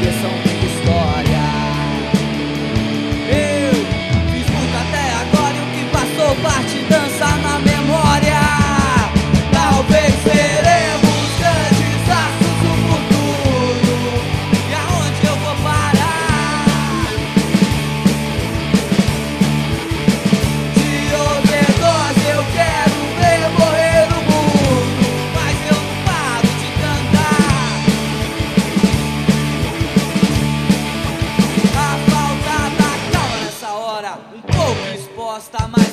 são minha história. Eu fiz muito até agora e o que passou parte dança na memória. Talvez veremos grandes laços no futuro. E aonde eu vou parar? De overdose eu quero ver morrer o mundo, mas eu não paro de cantar. A falta da calma nessa hora, um pouco exposta, mas